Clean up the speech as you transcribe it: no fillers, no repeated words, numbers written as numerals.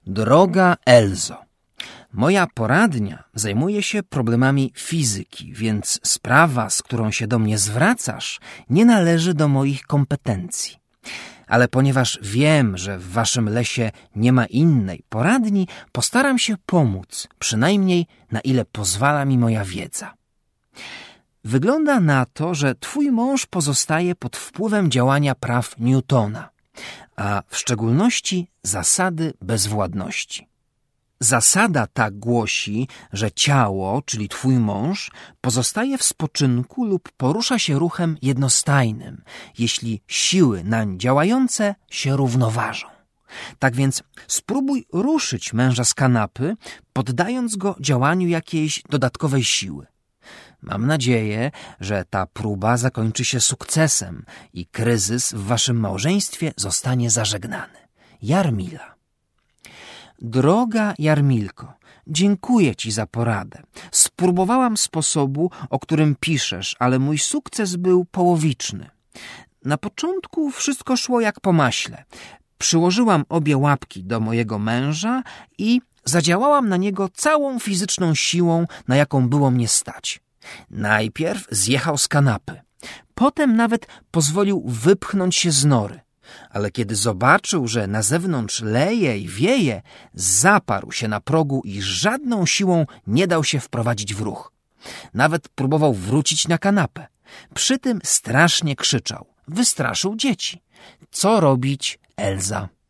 Droga Elzo, moja poradnia zajmuje się problemami fizyki, więc sprawa, z którą się do mnie zwracasz, nie należy do moich kompetencji. Ale ponieważ wiem, że w waszym lesie nie ma innej poradni, postaram się pomóc, przynajmniej na ile pozwala mi moja wiedza. Wygląda na to, że twój mąż pozostaje pod wpływem działania praw Newtona, a w szczególności zasady bezwładności. Zasada ta głosi, że ciało, czyli twój mąż, pozostaje w spoczynku lub porusza się ruchem jednostajnym, jeśli siły nań działające się równoważą. Tak więc spróbuj ruszyć męża z kanapy, poddając go działaniu jakiejś dodatkowej siły. Mam nadzieję, że ta próba zakończy się sukcesem i kryzys w waszym małżeństwie zostanie zażegnany. Jarmila. Droga Jarmilko, dziękuję ci za poradę. Spróbowałam sposobu, o którym piszesz, ale mój sukces był połowiczny. Na początku wszystko szło jak po maśle. Przyłożyłam obie łapki do mojego męża i zadziałałam na niego całą fizyczną siłą, na jaką było mnie stać. Najpierw zjechał z kanapy. Potem nawet pozwolił wypchnąć się z nory. Ale kiedy zobaczył, że na zewnątrz leje i wieje, zaparł się na progu i żadną siłą nie dał się wprowadzić w ruch. Nawet próbował wrócić na kanapę. Przy tym strasznie krzyczał. Wystraszył dzieci. Co robić, Elza?